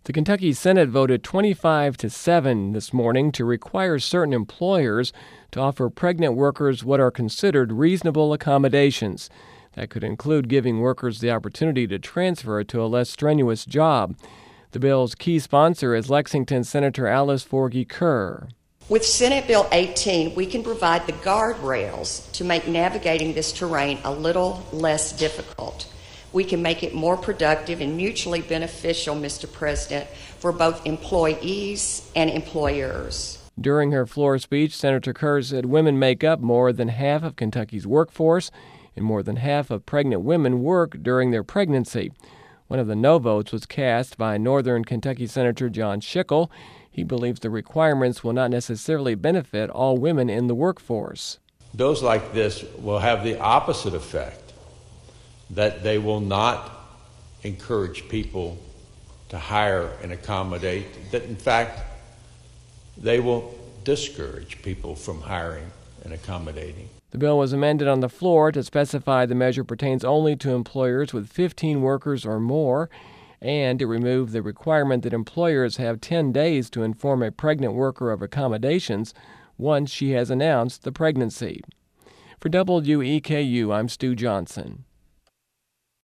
The Kentucky Senate voted 25-7 this morning to require certain employers to offer pregnant workers what are considered reasonable accommodations. That could include giving workers the opportunity to transfer to a less strenuous job. The bill's key sponsor is Lexington Senator Alice Forgy Kerr. With Senate Bill 18, we can provide the guardrails to make navigating this terrain a little less difficult. We can make it more productive and mutually beneficial, Mr. President, for both employees and employers. During her floor speech, Senator Kerr said women make up more than half of Kentucky's workforce, and more than half of pregnant women work during their pregnancy. One of the no votes was cast by Northern Kentucky Senator John Schickel. He believes the requirements will not necessarily benefit all women in the workforce. Bills like this will have the opposite effect, that they will not encourage people to hire and accommodate, that in fact they will discourage people from hiring and accommodating. The bill was amended on the floor to specify the measure pertains only to employers with 15 workers or more, and to remove the requirement that employers have 10 days to inform a pregnant worker of accommodations once she has announced the pregnancy. For WEKU, I'm Stu Johnson.